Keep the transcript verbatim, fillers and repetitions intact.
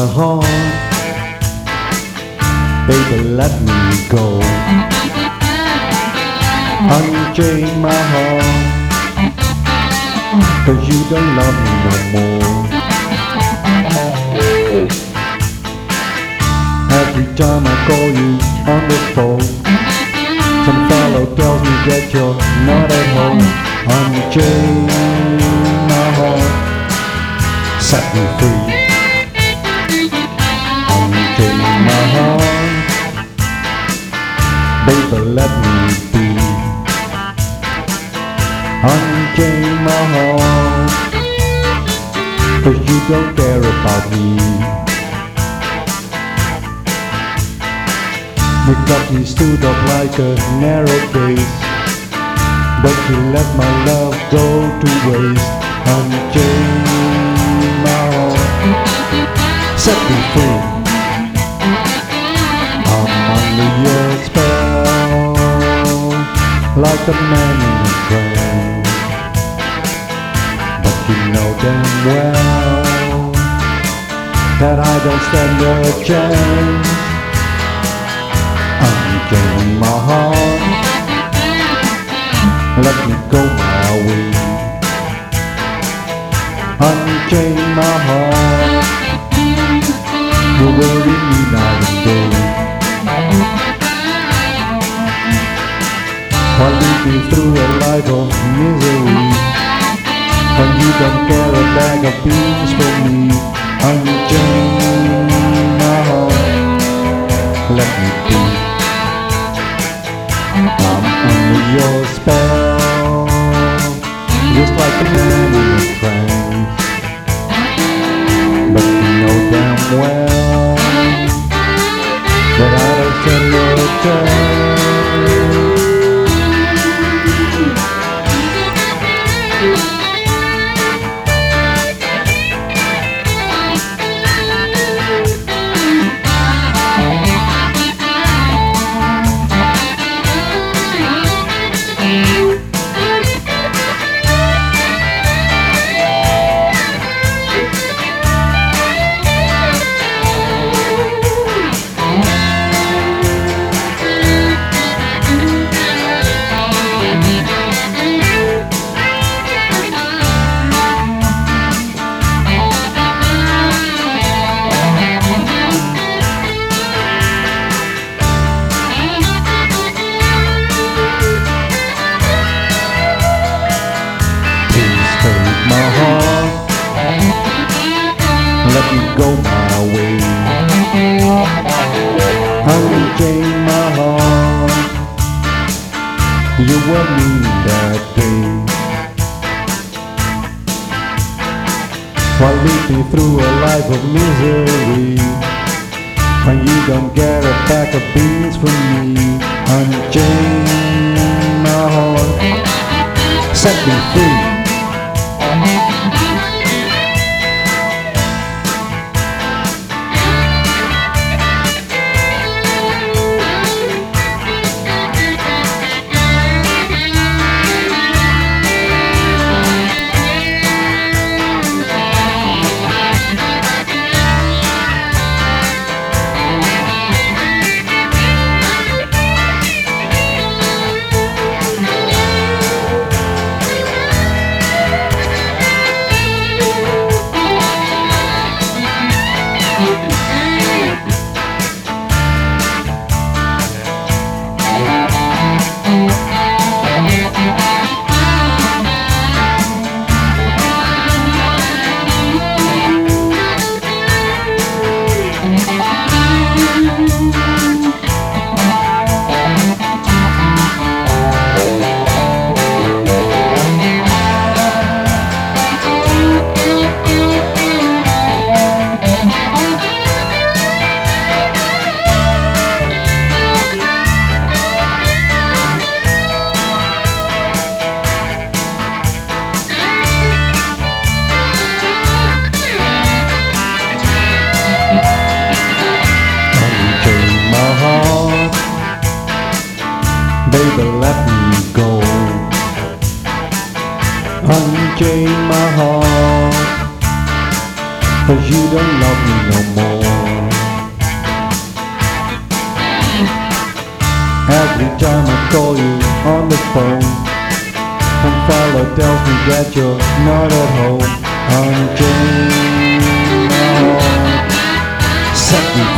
my heart. Baby, let me go. Unchain my heart, 'cause you don't love me no more. Every time I call you on the phone, some fellow tells me that you're not at home. Unchain my heart, set me free. Unchain my heart, baby, let me be. Unchain my heart, 'cause you don't care about me. You got me stood up like a narrow case, but you let my love go to waste. Unchain my heart, set me free. I'm under your spell, like a man in a trance. But you know damn well that I don't stand a chance. Unchain my heart, let me go my way. Unchain my heart, you worry me night and day. While leading through a life of misery, when you don't care a bag of beans for me. Unchain my heart, let me be. I'm under your spell, just like a man in a trance. But you know damn well that I don't stand a chance. My heart, let me go my way. Unchain my heart, you were me that day. While leading through a life of misery, when you don't get a bag of beans from me. Unchain my heart, set me free. baby, let me go. Unchain my heart, 'cause you don't love me no more. time I call you on the phone, some fella tells me that you're not at home. Honey Jane, my heart set me